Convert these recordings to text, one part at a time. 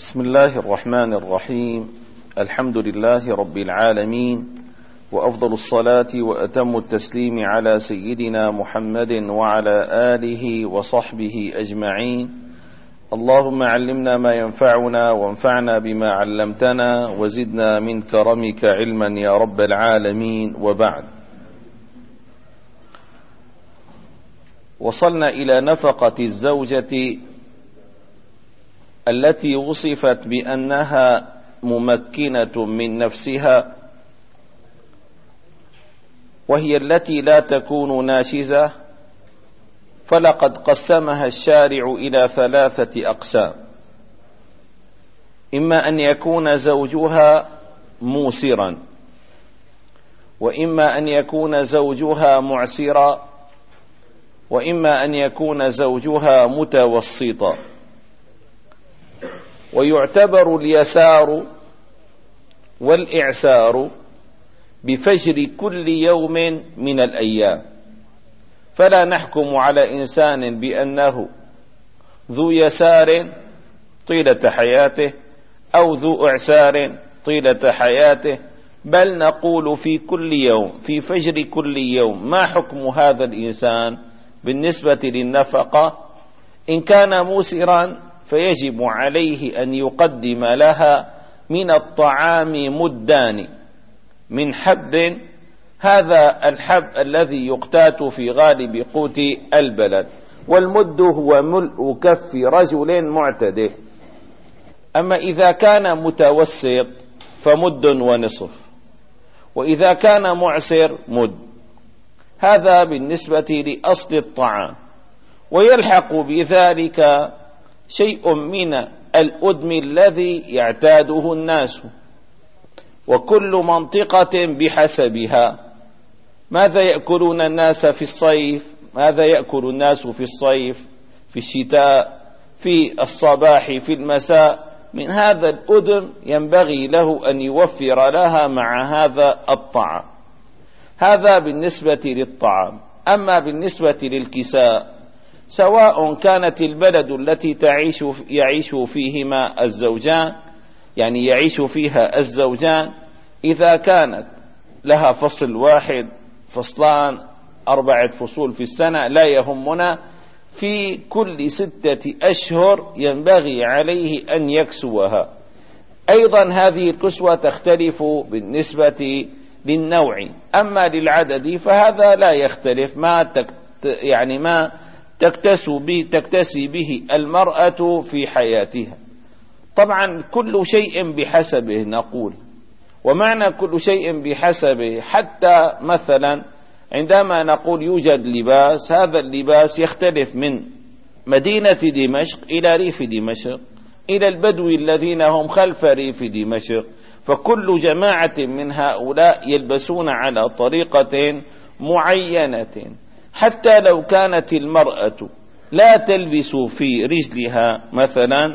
بسم الله الرحمن الرحيم. الحمد لله رب العالمين، وأفضل الصلاة وأتم التسليم على سيدنا محمد وعلى آله وصحبه أجمعين. اللهم علمنا ما ينفعنا وانفعنا بما علمتنا وزدنا من كرمك علما يا رب العالمين. وبعد، وصلنا إلى نفقة الزوجة التي وصفت بأنها ممكنة من نفسها، وهي التي لا تكون ناشزة، فلقد قسمها الشارع إلى 3 أقسام: إما أن يكون زوجها موسرا، وإما أن يكون زوجها معسرا، وإما أن يكون زوجها متوسطا. ويعتبر اليسار والإعسار بفجر كل يوم من الأيام، فلا نحكم على إنسان بأنه ذو يسار طيلة حياته أو ذو إعسار طيلة حياته، بل نقول في كل يوم، في فجر كل يوم، ما حكم هذا الإنسان بالنسبة للنفقة. إن كان موسرا فيجب عليه أن يقدم لها من الطعام مدان من حب، هذا الحب الذي يقتات في غالب قوت البلد، والمد هو ملء كف رجل معتدل. أما إذا كان متوسط فمد ونصف، وإذا كان معسر مد. هذا بالنسبة لأصل الطعام. ويلحق بذلك شيء من الأدم الذي يعتاده الناس، وكل منطقة بحسبها. ماذا يأكلون الناس في الصيف؟ ماذا يأكل الناس في الصيف، في الشتاء، في الصباح، في المساء؟ من هذا الأدم ينبغي له أن يوفر لها مع هذا الطعام. هذا بالنسبة للطعام. أما بالنسبة للكساء، سواء كانت البلد التي يعيش فيهما الزوجان، يعني يعيش فيها الزوجان، إذا كانت لها فصل واحد، فصلان، 4 فصول في السنة، لا يهمنا، في كل 6 أشهر ينبغي عليه أن يكسوها. أيضا هذه الكسوة تختلف بالنسبة للنوع. أما للعدد فهذا لا يختلف، ما تكتسي به المرأة في حياتها. طبعا كل شيء بحسبه نقول، ومعنى كل شيء بحسبه، حتى مثلا عندما نقول يوجد لباس، هذا اللباس يختلف من مدينة دمشق إلى ريف دمشق إلى البدو الذين هم خلف ريف دمشق، فكل جماعة من هؤلاء يلبسون على طريقة معينة. حتى لو كانت المرأة لا تلبس في رجلها مثلا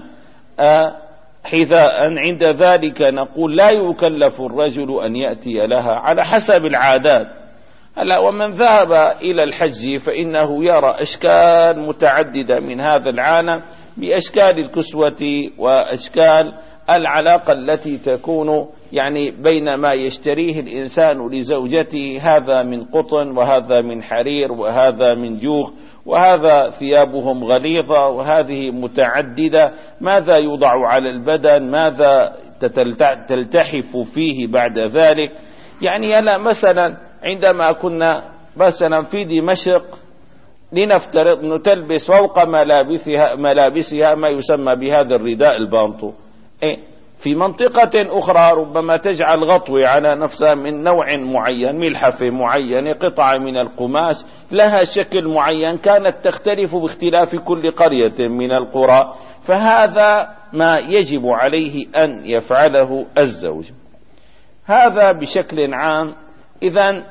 حذاء، عند ذلك نقول لا يكلف الرجل أن يأتي لها على حسب العادات. هلا ومن ذهب إلى الحج فإنه يرى أشكال متعددة من هذا العالم، بأشكال الكسوة وأشكال العلاقة التي تكون بين ما يشتريه الإنسان لزوجته، هذا من قطن، وهذا من حرير، وهذا من جوخ، وهذا ثيابهم غليظة، وهذه متعددة. ماذا يوضع على البدن، ماذا تلتحف فيه بعد ذلك. هلا مثلا عندما كنا مثلا في دمشق، لنفترض أن تلبس فوق ملابسها ما يسمى بهذا الرداء البانطو. في منطقة أخرى ربما تجعل غطوة على نفسها من نوع معين، ملحفة معينة، قطعة من القماش لها شكل معين، كانت تختلف باختلاف كل قرية من القرى. فهذا ما يجب عليه أن يفعله الزوج. هذا بشكل عام. إذن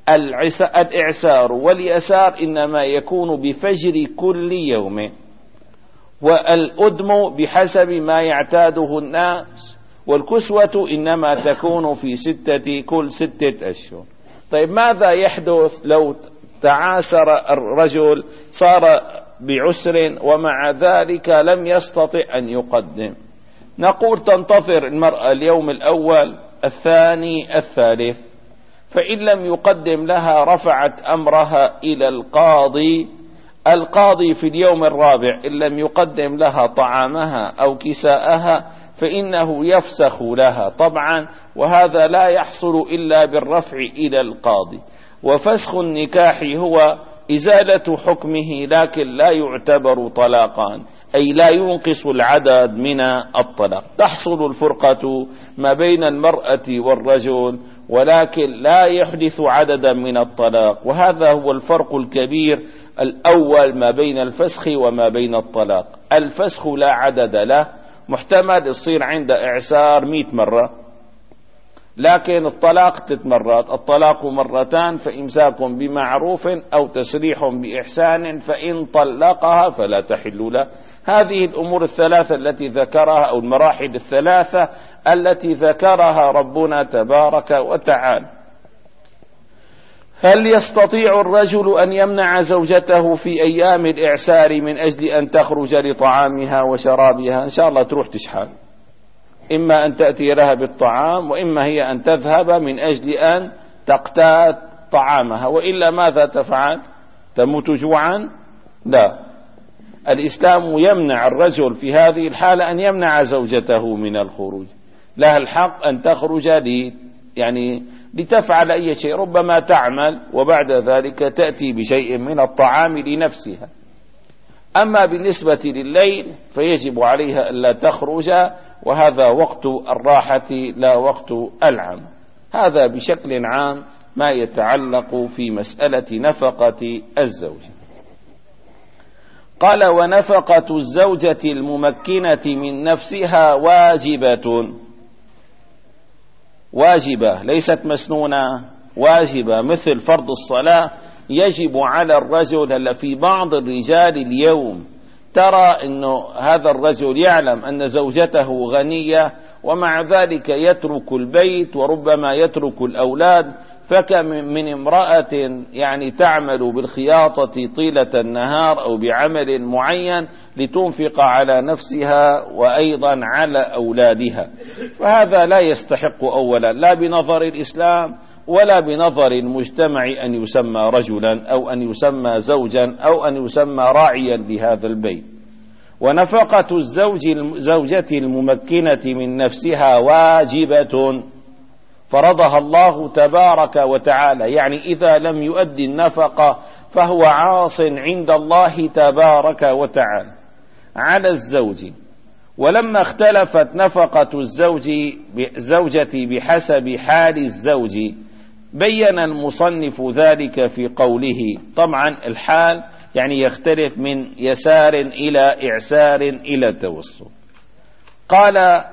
الإعسار واليسار إنما يكون بفجر كل يوم، والأدم بحسب ما يعتاده الناس، والكسوة إنما تكون في كل 6 أشهر. طيب ماذا يحدث لو تعاسر الرجل، صار بعسر ومع ذلك لم يستطع أن يقدم؟ نقول تنتظر المرأة اليوم الأول الثاني الثالث، فإن لم يقدم لها رفعت أمرها إلى القاضي. القاضي في اليوم الرابع إن لم يقدم لها طعامها أو كساءها فإنه يفسخ لها طبعا، وهذا لا يحصل إلا بالرفع إلى القاضي. وفسخ النكاح هو إزالة حكمه لكن لا يعتبر طلاقا، أي لا ينقص العدد من الطلاق. تحصل الفرقة ما بين المرأة والرجل ولكن لا يحدث عددا من الطلاق، وهذا هو الفرق الكبير الأول ما بين الفسخ وما بين الطلاق. الفسخ لا عدد له، محتمل يصير عند إعسار 100 مرة، لكن الطلاق 3 مرات. الطلاق مرتان فإمساك بمعروف أو تسريح بإحسان، فإن طلقها فلا تحل له. هذه الأمور الثلاثة التي ذكرها أو المراحل الثلاثة التي ذكرها ربنا تبارك وتعالى. هل يستطيع الرجل أن يمنع زوجته في أيام الإعسار من أجل أن تخرج لطعامها وشرابها؟ إن شاء الله تروح تشحن، إما أن تأتي لها بالطعام وإما هي أن تذهب من أجل أن تقتات طعامها، وإلا ماذا تفعل؟ تموت جوعا؟ لا. الإسلام يمنع الرجل في هذه الحالة أن يمنع زوجته من الخروج، لها الحق أن تخرج لتفعل أي شيء، ربما تعمل وبعد ذلك تأتي بشيء من الطعام لنفسها. أما بالنسبة لليل فيجب عليها ألا تخرج، وهذا وقت الراحة لا وقت العمل. هذا بشكل عام ما يتعلق في مسألة نفقة الزوج. قال: ونفقة الزوجة الممكنة من نفسها واجبة ليست مسنونة، واجبة، مثل فرض الصلاة يجب على الرجل. في بعض الرجال اليوم ترى أنه هذا الرجل يعلم أن زوجته غنية ومع ذلك يترك البيت وربما يترك الأولاد، فكم من امرأة تعمل بالخياطة طيلة النهار أو بعمل معين لتنفق على نفسها وأيضا على أولادها، فهذا لا يستحق أولا لا بنظر الإسلام ولا بنظر المجتمع أن يسمى رجلا أو أن يسمى زوجا أو أن يسمى راعيا لهذا البيت. ونفقة الزوجة الممكنة من نفسها واجبة فرضها الله تبارك وتعالى، إذا لم يؤدي النفقة فهو عاص عند الله تبارك وتعالى على الزوج. ولما اختلفت نفقة الزوجة بحسب حال الزوج بين المصنف ذلك في قوله. طبعا الحال يختلف من يسار إلى إعسار إلى توسط. قال: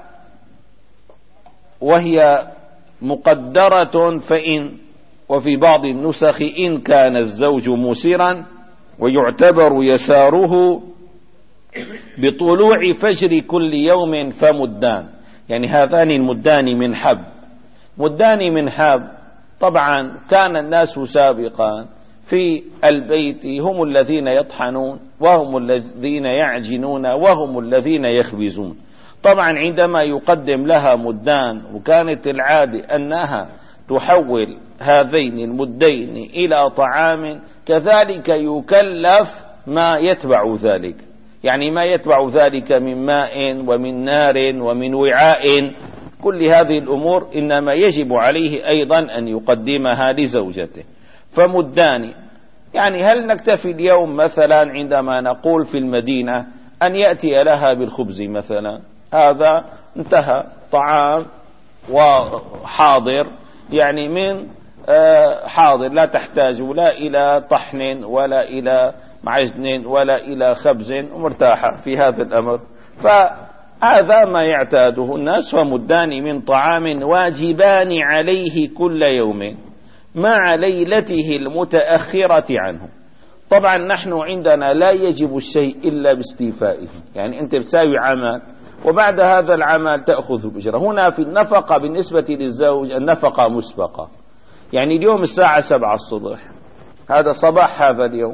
وهي مقدرة وفي بعض النسخ إن كان الزوج مسرا، ويعتبر يساره بطلوع فجر كل يوم فمدان، هذان المدان من حب. مدان من حب، طبعا كان الناس سابقا في البيت هم الذين يطحنون وهم الذين يعجنون وهم الذين يخبزون. طبعا عندما يقدم لها مدان، وكانت العادة أنها تحول هذين المدين إلى طعام، كذلك يكلف ما يتبع ذلك، ما يتبع ذلك من ماء ومن نار ومن وعاء. كل هذه الأمور إنما يجب عليه أيضا أن يقدمها لزوجته. فمدان هل نكتفي اليوم مثلا عندما نقول في المدينة أن يأتي لها بالخبز مثلا؟ هذا انتهى، طعام وحاضر، من حاضر، لا تحتاج لا إلى طحن ولا إلى معجن ولا إلى خبز، ومرتاحة في هذا الأمر. فهذا ما يعتاده الناس. فمدان من طعام واجبان عليه كل يوم مع ليلته المتأخرة عنه. طبعا نحن عندنا لا يجب الشيء إلا باستيفائه، أنت بتساوي عمل وبعد هذا العمل تأخذ الأجرة. هنا في النفقة بالنسبة للزوج النفقة مسبقة، اليوم الساعة 7 الصبح، هذا صباح هذا اليوم،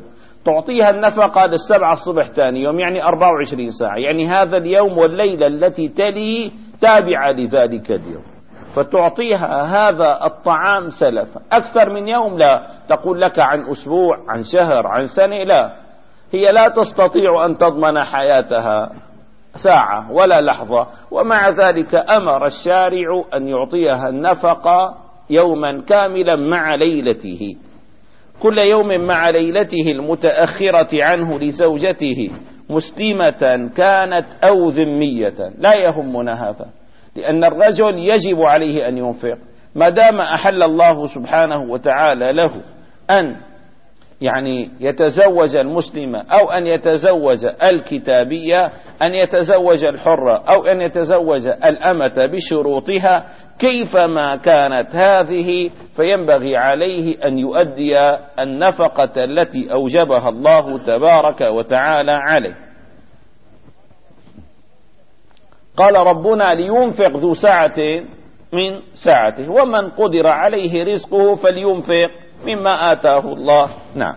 تعطيها النفقة للسبعة الصبح ثاني يوم، يعني 24 ساعة، يعني هذا اليوم والليلة التي تلي تابعة لذلك اليوم، فتعطيها هذا الطعام سلفا. أكثر من يوم لا، تقول لك عن أسبوع، عن شهر، عن سنة، لا، هي لا تستطيع أن تضمن حياتها ساعة ولا لحظة، ومع ذلك أمر الشارع أن يعطيها النفقة يوما كاملا مع ليلته، كل يوم مع ليلته المتأخرة عنه لزوجته، مسلمة كانت أو ذمية، لا يهمنا هذا، لأن الرجل يجب عليه أن ينفق ما دام أحل الله سبحانه وتعالى له أن يعني يتزوج المسلمة أو أن يتزوج الكتابية، أن يتزوج الحرة أو أن يتزوج الأمة بشروطها كيفما كانت هذه، فينبغي عليه أن يؤدي النفقة التي أوجبها الله تبارك وتعالى عليه. قال ربنا لينفق ذو سعة من سعته، ومن قدر عليه رزقه فلينفق مما آتاه الله. نعم.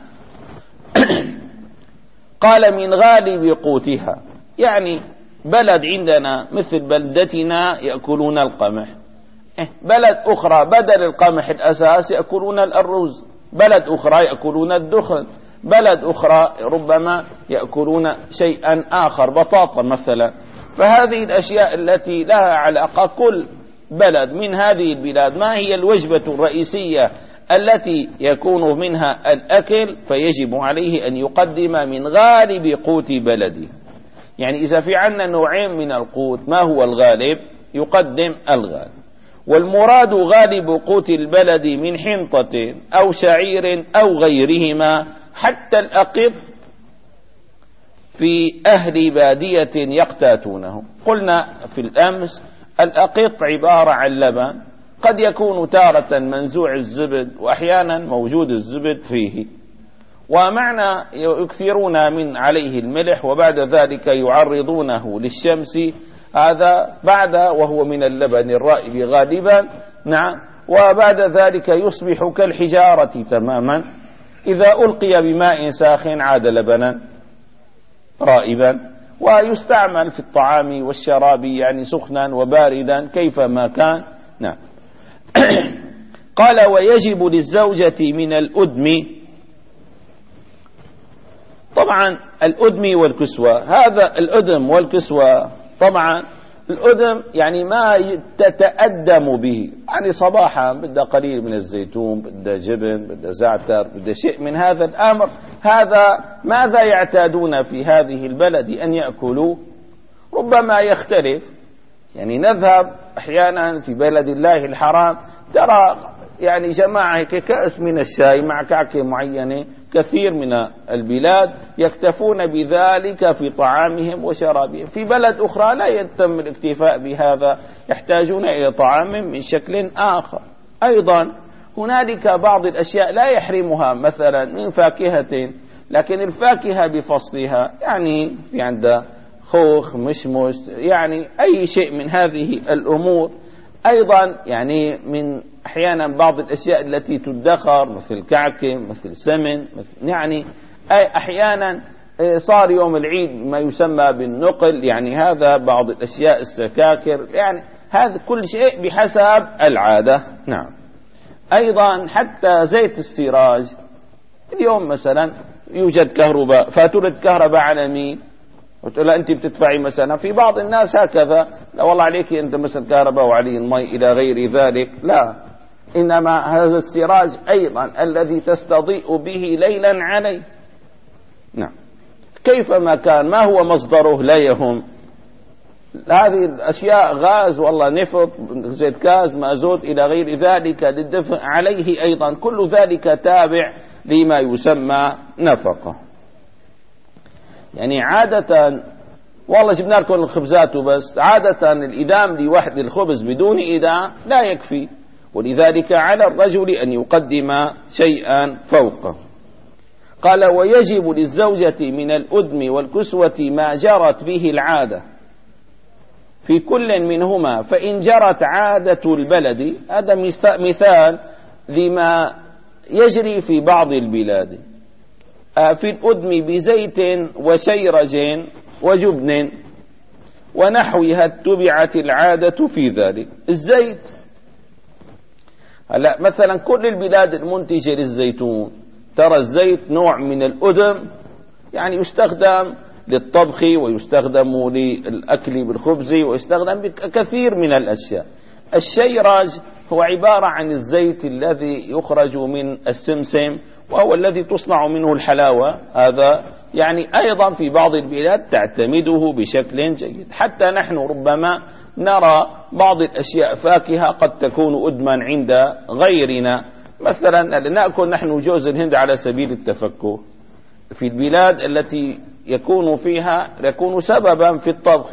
قال من غالب قوتها، يعني بلد عندنا مثل بلدتنا يأكلون القمح، بلد أخرى بدل القمح الأساس يأكلون الأرز، بلد أخرى يأكلون الدخن، بلد أخرى ربما يأكلون شيئا آخر، بطاطا مثلا. فهذه الأشياء التي لها علاقة، كل بلد من هذه البلاد ما هي الوجبة الرئيسية التي يكون منها الأكل، فيجب عليه أن يقدم من غالب قوت بلده. يعني إذا في عندنا نوعين من القوت، ما هو الغالب؟ يقدم الغالب. والمراد غالب قوت البلد من حنطة أو شعير أو غيرهما، حتى الأقط في أهل بادية يقتاتونه. قلنا في الأمس الأقط عبارة عن لبن، قد يكون تارة منزوع الزبد وأحيانا موجود الزبد فيه، ومعنى يكثرون من عليه الملح وبعد ذلك يعرضونه للشمس، هذا بعد وهو من اللبن الرائب غالبا. نعم. وبعد ذلك يصبح كالحجارة تماما، إذا ألقي بماء ساخن عاد لبنا رائبا، ويستعمل في الطعام والشراب، يعني سخنا وباردا كيفما كان. نعم. قال ويجب للزوجة من الأدم، طبعا الأدم والكسوة، هذا الأدم والكسوة طبعا الأدم يعني ما تتأدم به، يعني صباحا بدأ قليل من الزيتون، بدأ جبن، بدأ زعتر، بدأ شيء من هذا الأمر. هذا ماذا يعتادون في هذه البلد أن يأكلوا؟ ربما يختلف، يعني نذهب أحيانا في بلد الله الحرام ترى يعني جماعة كأس من الشاي مع كعكة معينة، كثير من البلاد يكتفون بذلك في طعامهم وشرابهم. في بلد أخرى لا يتم الاكتفاء بهذا، يحتاجون إلى طعام من شكل آخر. أيضا هنالك بعض الأشياء لا يحرمها مثلا من فاكهة، لكن الفاكهة بفصلها، يعني في عندها خوخ، مشمش، يعني أي شيء من هذه الأمور. أيضا يعني من أحيانا بعض الأشياء التي تدخر مثل كعكة، مثل سمن، يعني أحيانا صار يوم العيد ما يسمى بالنقل، يعني هذا بعض الأشياء السكاكر، يعني هذا كل شيء بحسب العادة. نعم. أيضا حتى زيت السراج، اليوم مثلا يوجد كهرباء، فاتورة كهرباء على مين؟ وتقول أنت بتدفعي مثلا، في بعض الناس هكذا، لا والله عليك أنت مثلا كهرباء وعليه المي إلى غير ذلك، لا، إنما هذا السراج أيضا الذي تستضيء به ليلا عليه. نعم. كيفما كان، ما هو مصدره لا يهم، هذه الأشياء غاز والله نفط، زيت غاز، مازوت إلى غير ذلك للدفع عليه، أيضا كل ذلك تابع لما يسمى نفقة. يعني عادة والله جبنا لكم الخبزات وبس، عادة الإدام لوحد الخبز بدون إدام لا يكفي، ولذلك على الرجل أن يقدم شيئا فوقه. قال ويجب للزوجة من الأدم والكسوة ما جرت به العادة في كل منهما، فإن جرت عادة البلد، هذا مثال لما يجري في بعض البلاد. في الأدم بزيت وشيرج وجبن ونحوها اتبعت العادة في ذلك. الزيت هلا مثلا كل البلاد المنتجة للزيتون ترى الزيت نوع من الأدم، يعني يستخدم للطبخ ويستخدم للأكل بالخبز ويستخدم بكثير من الأشياء. الشيرج هو عبارة عن الزيت الذي يخرج من السمسم وهو الذي تصنع منه الحلاوة، هذا يعني أيضا في بعض البلاد تعتمده بشكل جيد. حتى نحن ربما نرى بعض الأشياء فاكهة قد تكون أدما عند غيرنا، مثلا نأكل نحن جوز الهند على سبيل التفكه في البلاد التي يكون سببا في الطبخ،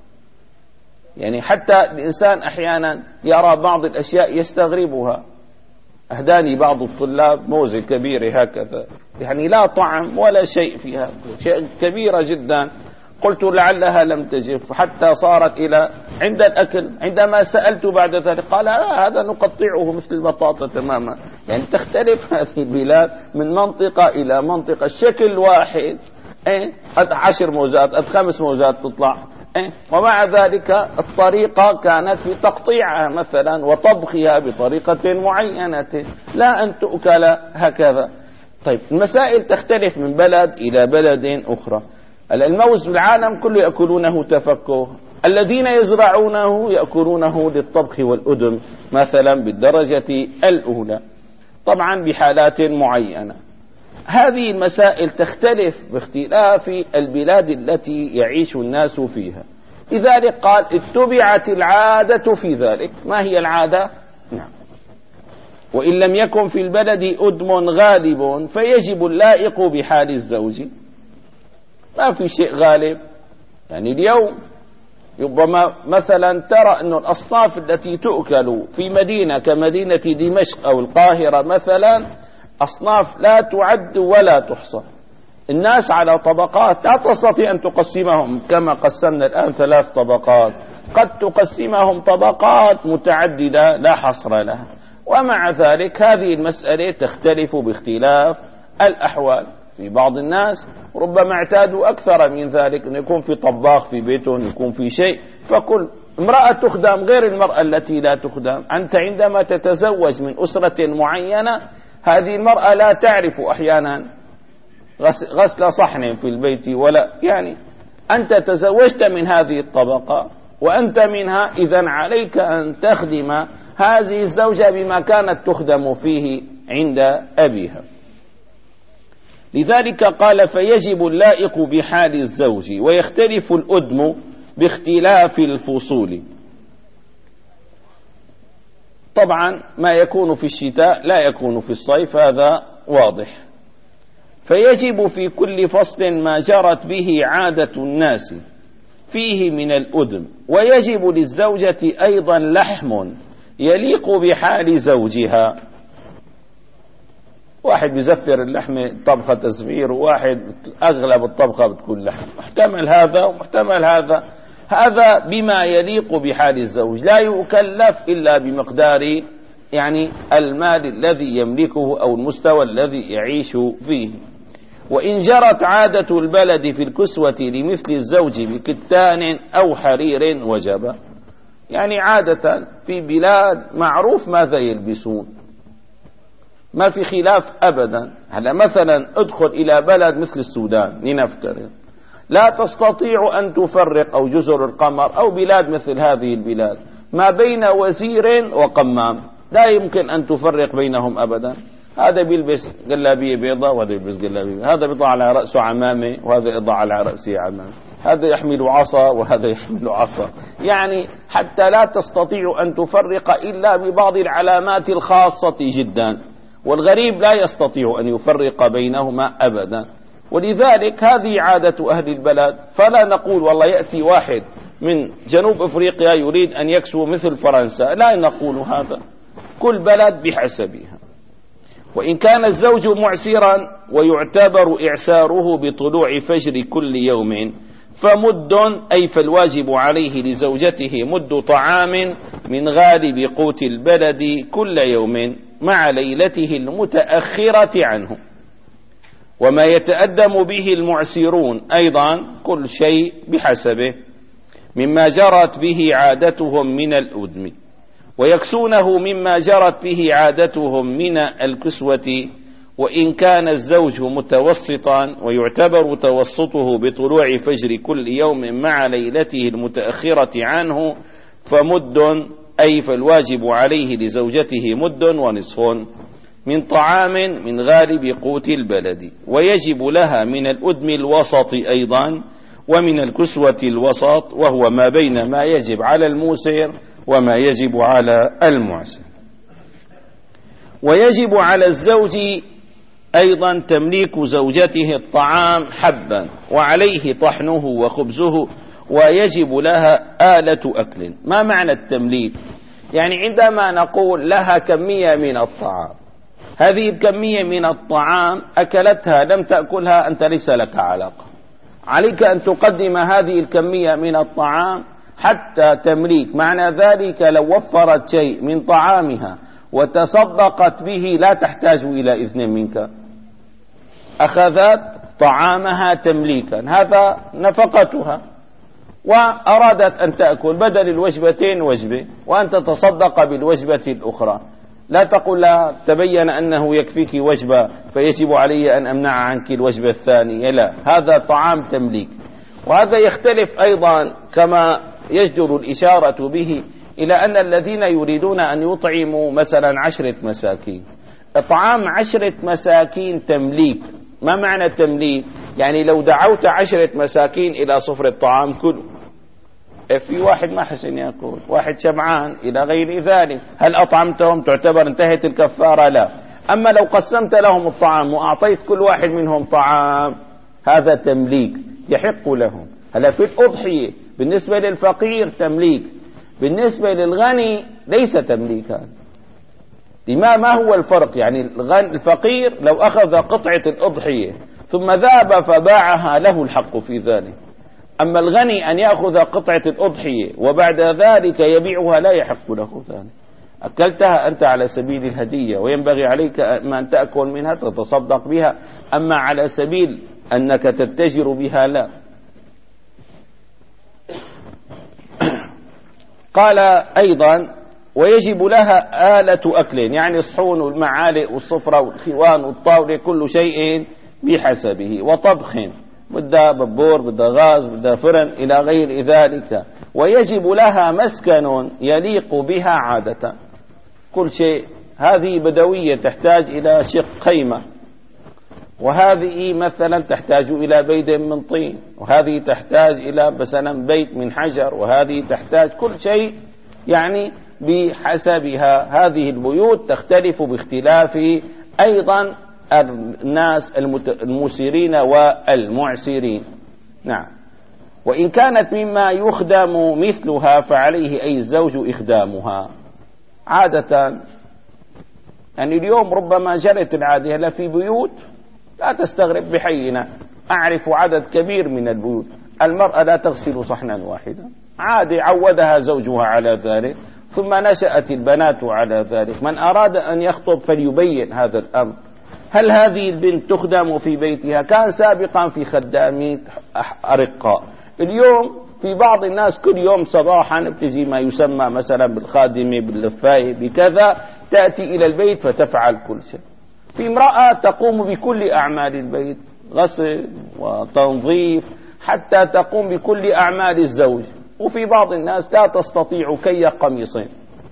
يعني حتى الإنسان أحيانا يرى بعض الأشياء يستغربها. أهداني بعض الطلاب موزة كبيرة هكذا، يعني لا طعم ولا شيء فيها، شيء كبيرة جدا. قلت لعلها لم تجف حتى صارت إلى عند الأكل. عندما سألت بعد ذلك قال هذا نقطعه مثل البطاطا تماما. يعني تختلف هذه البلاد من منطقة إلى منطقة، الشكل واحد، قد 10 موزات قد 5 موزات تطلع، ومع ذلك الطريقة كانت في تقطيعها مثلا وطبخها بطريقة معينة، لا أن تؤكل هكذا. طيب المسائل تختلف من بلد إلى بلد أخرى. الموز في العالم كله يأكلونه تفكه، الذين يزرعونه يأكلونه للطبخ والأدم مثلا بالدرجة الأولى، طبعا بحالات معينة. هذه المسائل تختلف باختلاف البلاد التي يعيش الناس فيها. لذلك قال اتبعت العادة في ذلك. ما هي العادة؟ نعم. وإن لم يكن في البلد أدم غالب فيجب اللائق بحال الزوج. ما في شيء غالب، يعني اليوم ربما مثلا ترى أن الأصناف التي تؤكل في مدينة كمدينة دمشق أو القاهرة مثلا أصناف لا تعد ولا تحصى. الناس على طبقات لا تستطيع أن تقسمهم كما قسمنا الآن 3 طبقات، قد تقسمهم طبقات متعددة لا حصر لها. ومع ذلك هذه المسألة تختلف باختلاف الأحوال. في بعض الناس ربما اعتادوا أكثر من ذلك، أن يكون في طباخ في بيته، يكون في شيء، فكل امرأة تخدم غير المرأة التي لا تخدم. أنت عندما تتزوج من أسرة معينة هذه المرأة لا تعرف أحيانا غسل صحن في البيت، ولا يعني أنت تزوجت من هذه الطبقة وأنت منها، إذن عليك أن تخدم هذه الزوجة بما كانت تخدم فيه عند أبيها. لذلك قال فيجب اللائق بحال الزوج، ويختلف الأدم باختلاف الفصول. طبعا ما يكون في الشتاء لا يكون في الصيف، هذا واضح. فيجب في كل فصل ما جرت به عادة الناس فيه من الأدم، ويجب للزوجة أيضا لحم يليق بحال زوجها. واحد بيزفر اللحم طبخة تزفير، وواحد أغلب الطبخة بتكون لحم، محتمل هذا ومحتمل هذا. هذا بما يليق بحال الزوج، لا يكلف إلا بمقدار يعني المال الذي يملكه أو المستوى الذي يعيش فيه. وإن جرت عادة البلد في الكسوة لمثل الزوج بكتان أو حرير وجب. يعني عادة في بلاد معروف ماذا يلبسون، ما في خلاف أبدا. هلا مثلا ادخل إلى بلد مثل السودان لنفترض، لا تستطيع أن تفرق، أو جزر القمر أو بلاد مثل هذه البلاد، ما بين وزير وقمام، لا يمكن أن تفرق بينهم أبدا. هذا بيلبس جلابية بيضاء وهذا يلبس جلابية، هذا بيضع على رأسه عمامة وهذا يضع على رأسه عمامة، هذا يحمل عصا وهذا يحمل عصا. يعني حتى لا تستطيع أن تفرق إلا ببعض العلامات الخاصة جدا، والغريب لا يستطيع أن يفرق بينهما أبدا. ولذلك هذه عادة أهل البلد. فلا نقول والله يأتي واحد من جنوب أفريقيا يريد أن يكسو مثل فرنسا، لا نقول هذا، كل بلد بحسبها. وإن كان الزوج معسرا ويعتبر إعساره بطلوع فجر كل يوم فمد، أي فالواجب عليه لزوجته مد طعام من غالب قوت البلد كل يوم مع ليلته المتأخرة عنه. وما يتأدم به المعسرون أيضا كل شيء بحسبه مما جرت به عادتهم من الأدم، ويكسونه مما جرت به عادتهم من الكسوة، وإن كان الزوج متوسطا ويعتبر توسطه بطلوع فجر كل يوم مع ليلته المتأخرة عنه فمد، أي فالواجب عليه لزوجته مد ونصف من طعام من غالب قوت البلد، ويجب لها من الأدم الوسط أيضا ومن الكسوة الوسط، وهو ما بين ما يجب على الموسر وما يجب على المعسر. ويجب على الزوج أيضا تمليك زوجته الطعام حبا وعليه طحنه وخبزه، ويجب لها آلة أكل. ما معنى التمليك؟ يعني عندما نقول لها كمية من الطعام، هذه الكمية من الطعام أكلتها لم تأكلها أنت ليس لك علاقة، عليك أن تقدم هذه الكمية من الطعام حتى تمليك. معنى ذلك لو وفرت شيء من طعامها وتصدقت به لا تحتاج إلى إذن منك، أخذت طعامها تمليكا، هذا نفقتها، وأرادت أن تأكل بدل الوجبتين وجبة وأن تتصدق بالوجبة الأخرى، لا تقول لا تبين أنه يكفيك وجبة فيجب علي أن أمنع عنك الوجبة الثانية، لا، هذا طعام تمليك. وهذا يختلف أيضا كما يجدر الإشارة به إلى أن الذين يريدون أن يطعموا مثلا 10 مساكين، إطعام 10 مساكين تمليك. ما معنى تمليك؟ يعني لو دعوت 10 مساكين إلى صفر الطعام كله، في واحد ما حسن يأكل، واحد شبعان إلى غير ذلك، هل أطعمتهم؟ تعتبر انتهت الكفارة؟ لا. أما لو قسمت لهم الطعام وأعطيت كل واحد منهم طعام، هذا تمليك يحق لهم. هلا في الأضحية بالنسبة للفقير تمليك، بالنسبة للغني ليس تمليكا. ما هو الفرق؟ يعني الفقير لو أخذ قطعة الأضحية ثم ذهب فباعها له الحق في ذلك، أما الغني أن يأخذ قطعة الأضحية وبعد ذلك يبيعها لا يحق له ذلك. أكلتها أنت على سبيل الهدية وينبغي عليك أن تأكل منها تتصدق بها، أما على سبيل أنك تتجر بها لا. قال أيضا ويجب لها آلة أكل، يعني الصحون والمعالق والصفرة والخوان والطاولة كل شيء بحسبه، وطبخ بدها ببور بدها غاز بدها فرن إلى غير ذلك. ويجب لها مسكن يليق بها عادة، كل شيء. هذه بدوية تحتاج إلى شق خيمة، وهذه مثلا تحتاج إلى بيت من طين، وهذه تحتاج إلى مثلا بيت من حجر، وهذه تحتاج كل شيء يعني بحسبها. هذه البيوت تختلف باختلاف أيضا الناس المسيرين والمعسرين. نعم. وإن كانت مما يخدم مثلها فعليه أي الزوج إخدامها عادة. يعني اليوم ربما جرت العادة، هلا في بيوت لا تستغرب بحينا، أعرف عدد كبير من البيوت المرأة لا تغسل صحنا واحدا، عادة عودها زوجها على ذلك، ثم نشأت البنات على ذلك. من أراد أن يخطب فليبين هذا الأمر. هل هذه البنت تخدم في بيتها؟ كان سابقا في خدامين أرقاء، اليوم في بعض الناس كل يوم صباحا بتجي ما يسمى مثلا بالخادمة باللفاية بكذا، تأتي إلى البيت فتفعل كل شيء. في امرأة تقوم بكل أعمال البيت، غسل وتنظيف، حتى تقوم بكل أعمال الزوج. وفي بعض الناس لا تستطيع كي قميصين،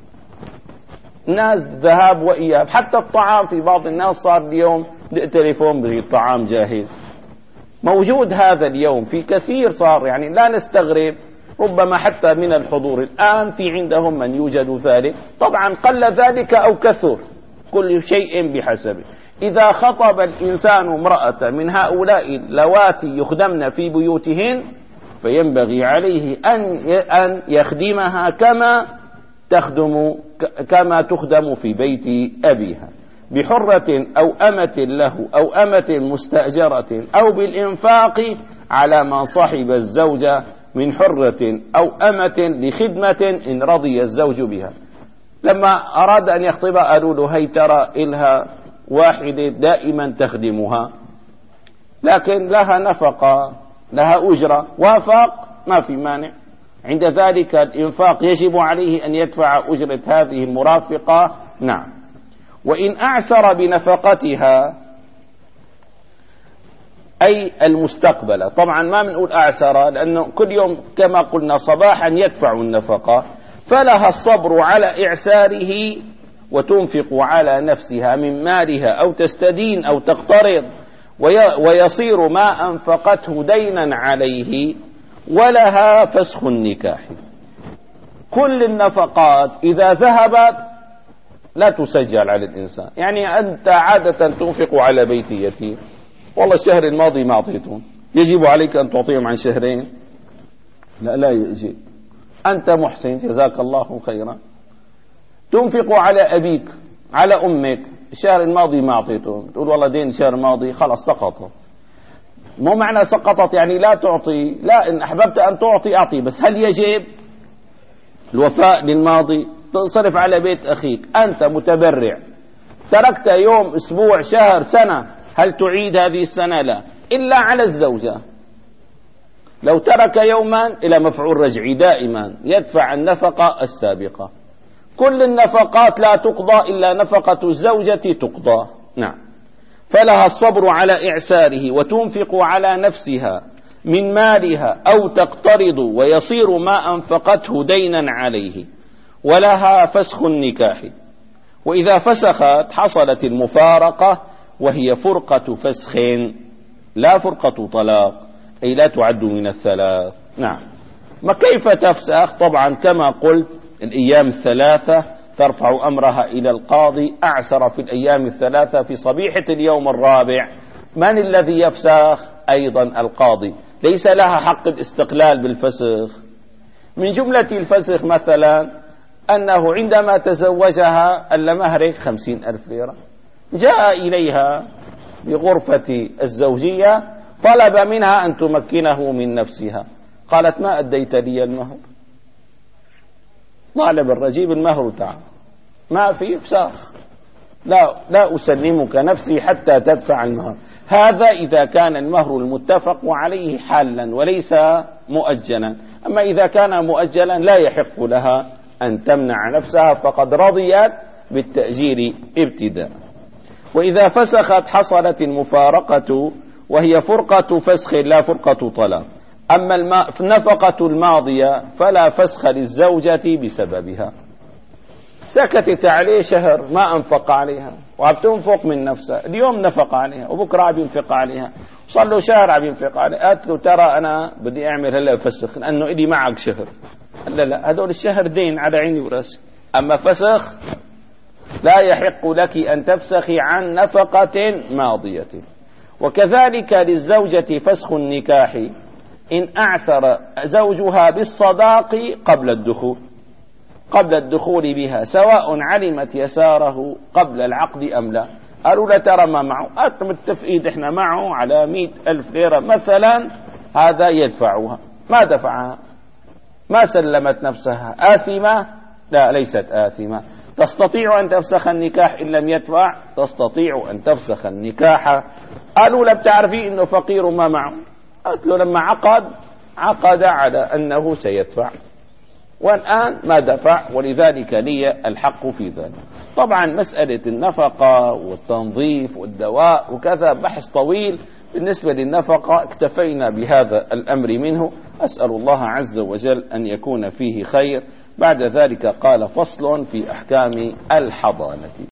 الناس ذهاب وإياب. حتى الطعام في بعض الناس صار اليوم تليفون بغير طعام جاهز، موجود هذا اليوم في كثير صار، يعني لا نستغرب ربما حتى من الحضور الآن في عندهم من يوجد ذلك. طبعا قل ذلك أو كثر، كل شيء بحسبه. إذا خطب الإنسان امرأة من هؤلاء اللواتي يخدمن في بيوتهن فينبغي عليه أن يخدمها كما تخدم في بيت أبيها، بحرة أو أمة له أو أمة مستأجرة أو بالإنفاق على ما صاحب الزوجة من حرة أو أمة لخدمة إن رضي الزوج بها. لما أراد أن يخطبها قالوا له هي ترى إلها واحدة دائما تخدمها، لكن لها نفقة، لها أجرة، وافق ما في مانع. عند ذلك الإنفاق يجب عليه أن يدفع أجرة هذه المرافقة. نعم. وإن أعسر بنفقتها أي المستقبلة، طبعا ما بنقول أعسر لأنه كل يوم كما قلنا صباحا يدفع النفقة، فلها الصبر على إعساره وتنفق على نفسها من مالها أو تستدين أو تقترض ويصير ما أنفقته دينا عليه، ولها فسخ النكاح. كل النفقات إذا ذهبت لا تسجل على الإنسان. يعني أنت عادة تنفق على بيت يتيم، والله الشهر الماضي ما أعطيتهم، يجب عليك أن تعطيهم عن شهرين؟ لا يجب. أنت محسن جزاك الله خيرا، تنفق على أبيك على أمك، الشهر الماضي ما أعطيتهم، تقول والله دين الشهر الماضي خلاص سقطت. مو معنى سقطت يعني لا تعطي، لا، إن أحببت أن تعطي أعطي، بس هل يجب الوفاء للماضي؟ تنصرف على بيت أخيك، أنت متبرع، تركت يوم أسبوع شهر سنة، هل تعيد هذه السنة؟ لا، إلا على الزوجة. لو ترك يوما إلى مفعول رجعي دائما يدفع النفقة السابقة. كل النفقات لا تقضى إلا نفقة الزوجة تقضى. نعم. فلها الصبر على إعساره وتنفق على نفسها من مالها أو تقترض ويصير ما أنفقته دينا عليه، ولها فسخ النكاح. وإذا فسخت حصلت المفارقة، وهي فرقة فسخ لا فرقة طلاق، أي لا تعد من الثلاث. نعم. ما كيف تفسخ؟ طبعا كما قلت الأيام الثلاثة ترفع أمرها إلى القاضي، أعسر في الأيام الثلاثة في صبيحة اليوم الرابع، من الذي يفسخ؟ أيضا القاضي، ليس لها حق الاستقلال بالفسخ. من جملة الفسخ مثلا أنه عندما تزوجها المهر 50,000 ليرة، جاء إليها بغرفة الزوجية طلب منها أن تمكنه من نفسها، قالت ما أديت لي المهر، طالب الرجيب المهر تعال، ما في فساخ، لا أسلمك نفسي حتى تدفع المهر. هذا إذا كان المهر المتفق عليه حالا وليس مؤجلا. أما إذا كان مؤجلا لا يحق لها أن تمنع نفسها، فقد رضيت بالتأجير ابتداء. وإذا فسخت حصلت المفارقة، وهي فرقة فسخ لا فرقة طلاق. أما النفقة الماضية فلا فسخ للزوجة بسببها، سكتت عليه شهر ما أنفق عليها وعم تنفق من نفسها، اليوم نفق عليها وبكرة عم ينفق عليها، صار له شهر عم ينفق عليها، قالت له ترى أنا بدي أعمل هلا فسخ لأنه إلي معك شهر. لا هذول الشهر دين على عيني وراسي، أما فسخ لا يحق لك أن تفسخي عن نفقة ماضية. وكذلك للزوجة فسخ النكاح إن أعسر زوجها بالصداق قبل الدخول بها، سواء علمت يساره قبل العقد أم لا. قالوا لا ترى ما معه، متفقين إحنا معه على 100,000 ليرة مثلا، هذا يدفعها، ما دفعها، ما سلمت نفسها، آثمة؟ لا، ليست آثمة. تستطيع أن تفسخ النكاح إن لم يدفع، تستطيع أن تفسخ النكاح. قالوا لا بتعرفي إنه فقير ما معه، قالت له لما عقد على أنه سيدفع، والآن ما دفع، ولذلك لي الحق في ذلك. طبعا مسألة النفقة والتنظيف والدواء وكذا بحث طويل. بالنسبة للنفقة اكتفينا بهذا الأمر منه، أسأل الله عز وجل أن يكون فيه خير. بعد ذلك قال فصل في أحكام الحضانة.